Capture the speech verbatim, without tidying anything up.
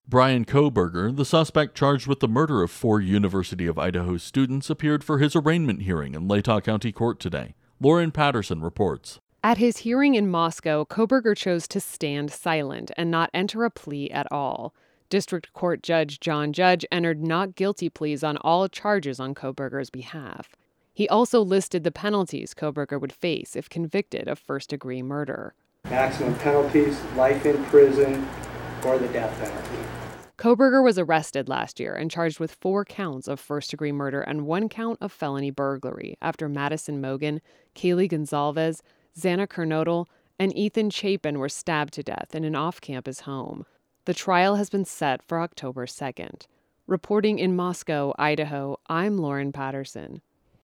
Brian Kohberger, the suspect charged with the murder of four University of Idaho students, appeared for his arraignment hearing in Latah County Court today. Lauren Patterson reports. At his hearing in Moscow, Kohberger chose to stand silent and not enter a plea at all. District Court Judge John Judge entered not guilty pleas on all charges on Kohberger's behalf. He also listed the penalties Kohberger would face if convicted of first-degree murder. Maximum penalties, life in prison, or the death penalty. Kohberger was arrested last year and charged with four counts of first-degree murder and one count of felony burglary after Madison Mogen, Kaylee Gonzalez, Xana Kernodle, and Ethan Chapin were stabbed to death in an off-campus home. The trial has been set for October second. Reporting in Moscow, Idaho, I'm Lauren Patterson.